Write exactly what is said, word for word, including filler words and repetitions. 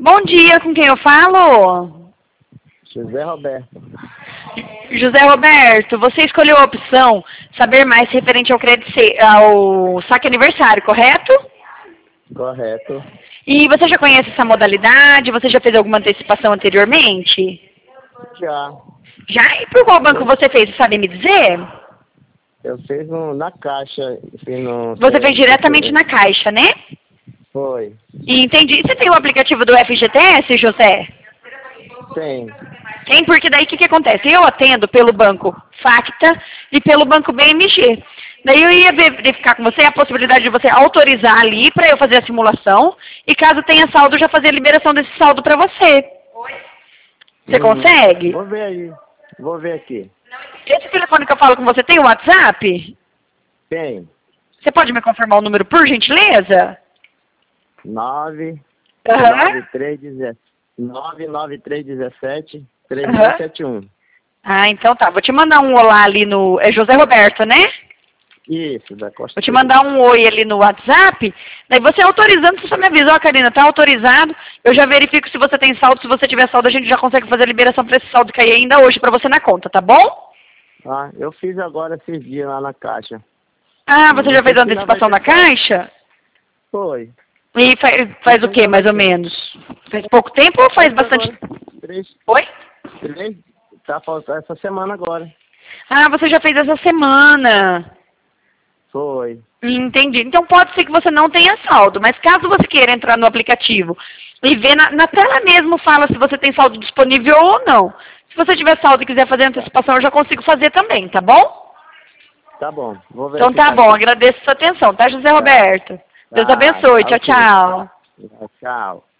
Bom dia, com quem eu falo? José Roberto. José Roberto, você escolheu a opção saber mais referente ao crédito, ao saque aniversário, correto? Correto. E você já conhece essa modalidade? Você já fez alguma antecipação anteriormente? Já. Já? E por qual banco você fez? Você sabe me dizer? Eu fiz no, na Caixa. Fiz no, Você fez diretamente na Caixa, né? Foi. E entendi. E você tem o aplicativo do F G T S, José? Tem. Tem, porque daí o que, que acontece? Eu atendo pelo banco Facta e pelo banco B M G. Daí eu ia verificar com você a possibilidade de você autorizar ali para eu fazer a simulação e caso tenha saldo, já fazer a liberação desse saldo para você. Você Hum, consegue? Vou ver aí. Vou ver aqui. Esse telefone que eu falo com você tem o WhatsApp? Tem. Você pode me confirmar o número, por gentileza? nove Aham. nove três nove nove três dezessete três dois sete um. Ah, então tá. Vou te mandar um olá ali no... É José Roberto, né? Isso, da Costa. Vou te mandar um oi ali no WhatsApp. Daí você autorizando, você só me avisa, ó, Karina, tá autorizado. Eu já verifico se você tem saldo. Se você tiver saldo, a gente já consegue fazer a liberação para esse saldo cair ainda hoje para você na conta, tá bom? Ah, eu fiz agora esses dias lá na Caixa. Ah, você Não já fez sei a se já antecipação vai da ter Caixa? Foi. E faz, faz o que, mais ou menos? Faz pouco tempo ou faz bastante? Agora, três, Oi? três, tá faltando essa semana agora. Ah, você já fez essa semana. Foi. Entendi. Então pode ser que você não tenha saldo, mas caso você queira entrar no aplicativo e ver na, na tela mesmo fala se você tem saldo disponível ou não. Se você tiver saldo e quiser fazer antecipação, eu já consigo fazer também, tá bom? Tá bom. Vou ver Então tá aqui. bom, agradeço a sua atenção, tá, José Roberto? Deus Tá, abençoe, tá tchau, ok. tchau. Tchau.